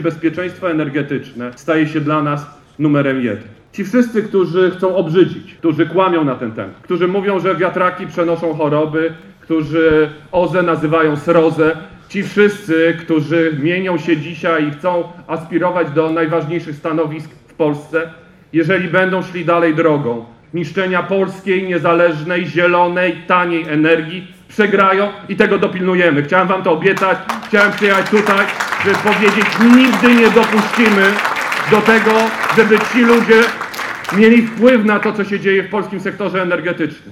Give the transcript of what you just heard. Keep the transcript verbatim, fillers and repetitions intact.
Bezpieczeństwo energetyczne staje się dla nas numerem jeden. Ci wszyscy, którzy chcą obrzydzić, którzy kłamią na ten temat, którzy mówią, że wiatraki przenoszą choroby, którzy O Z E nazywają srozę, ci wszyscy, którzy mienią się dzisiaj i chcą aspirować do najważniejszych stanowisk w Polsce, jeżeli będą szli dalej drogą niszczenia polskiej, niezależnej, zielonej, taniej energii, przegrają i tego dopilnujemy. Chciałem wam to obiecać, chciałem przyjechać tutaj, żeby powiedzieć, nigdy nie dopuścimy do tego, żeby ci ludzie mieli wpływ na to, co się dzieje w polskim sektorze energetycznym.